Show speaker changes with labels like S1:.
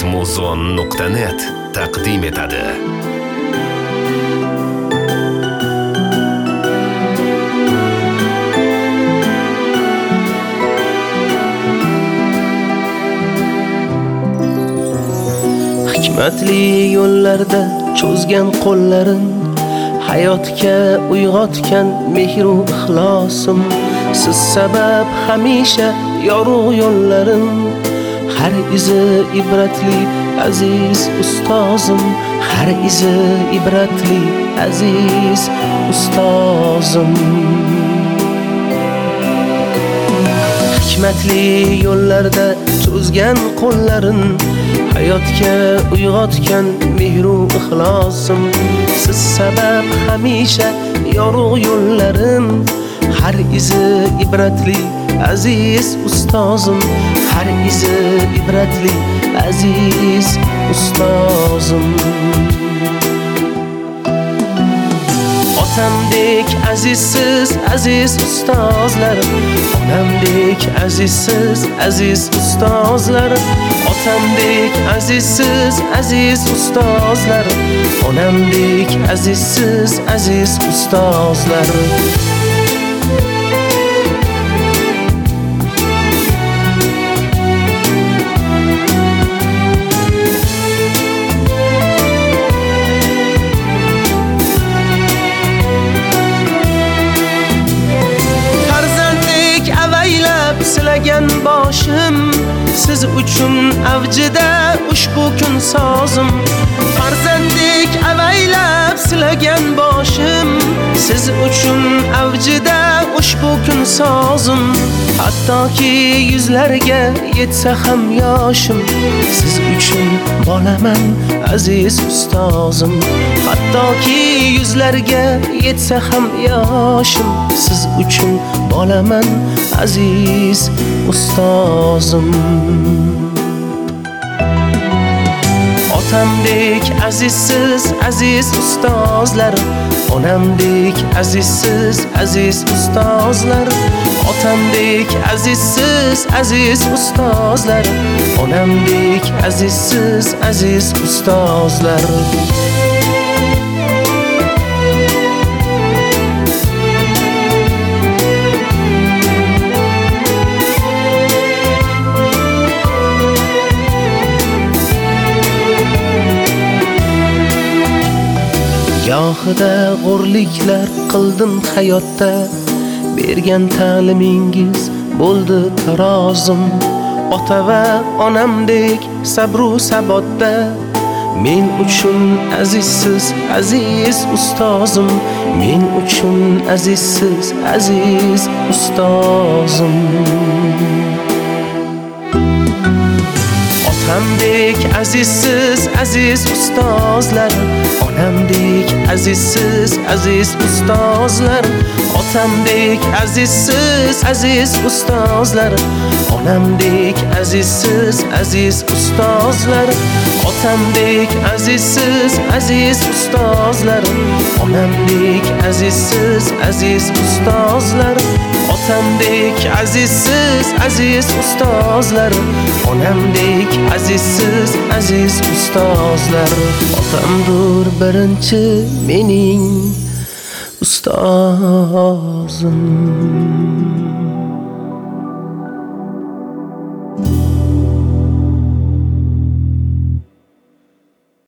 S1: Muzon.net taqdim etadi.
S2: Hikmatli yo'llarda cho'zgan qo'llarin, hayotga uyg'otgan mehr u ixlosim. Siz sabab hamisha yorug' yo'llarim, har izi ibratli aziz ustozim, har izi ibratli aziz ustozim. Hikmatli yo'llarda cho'zgan qo'llarin, hayotga uyg'otgan mehr u ixlosim. Siz sabab hamisha yorug' yo'llarim, har izi ibratli aziz ustozim, har izi ibratli aziz ustozim. Otamdek azizsiz aziz ustozlar, onamdek azizsiz aziz ustozlar, otamdek azizsiz aziz ustozlar, onamdek azizsiz aziz ustozlar. Silagan boshim, siz uchun avjida ushbu kun sozim. Farzandek avaylab silagan boshim, siz uchun avjida ushbu kun sozim. Hattoki yuzlarga yetsa ham yoshim, siz uchun bolaman aziz ustozim. Hattoki yuzlarga yetsa ham yoshim, siz uchun bolaman aziz ustozim. Otamdek azizsiz aziz ustozlar, onamdek azizsiz aziz ustozlar, otamdek azizsiz aziz ustozlar, onamdek azizsiz aziz ustozlar. Gohida g'urliklar qildim hayotda, bergan ta'limingiz bo'ldi tarozim. Ota va onamdek sabru sabotda, men uchun azizsiz aziz ustozim, men uchun azizsiz aziz ustozim. Otamdek azizsiz aziz ustozlar, onamdek azizsiz aziz ustozlar, otamdek azizsiz aziz ustozlar, onamdek azizsiz aziz ustozlar, otamdek azizsiz aziz ustozlar, onamdek azizsiz aziz ustozlar, otamdek azizsiz aziz ustozlar, onamdek azizsiz aziz ustozlar. Otamdur birinchi mening ustozim.